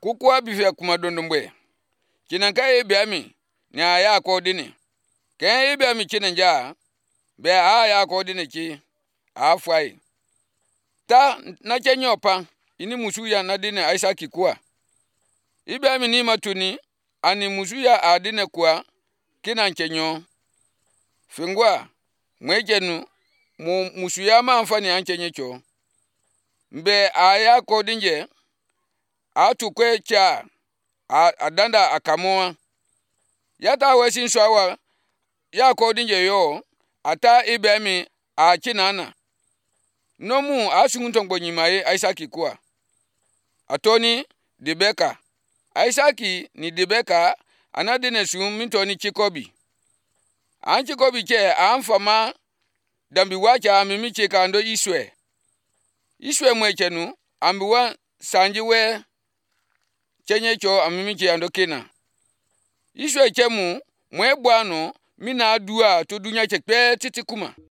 kukwa bifia kumadondombe kinanka ebiami ni aya kodini ken ebiami kinanja be aya kodini ki afai ta na kenyopa ini musuya na dine Isaac kwa ebiami ni matuni ani musuya adine kwa kinankenyo fingwa mwejenu musuya ma amfani ankenyecho mbe aya kodinje atukwe cha adanda akamoa yata wesin swawa ya kodinje yo ata ibemi achinana nomu asunguntongbo nyimaye Isaac kwa atoni dibeka Isaac ni dibeka anadine sum mintoni chikobi anchikobi che amfama dambi wacha amimiche kando iswe mwechenu ambiwa sanjiwe chenyecho amimiche ando kina iswe chemu mwebwano mina adua to dunya chekpe titikuma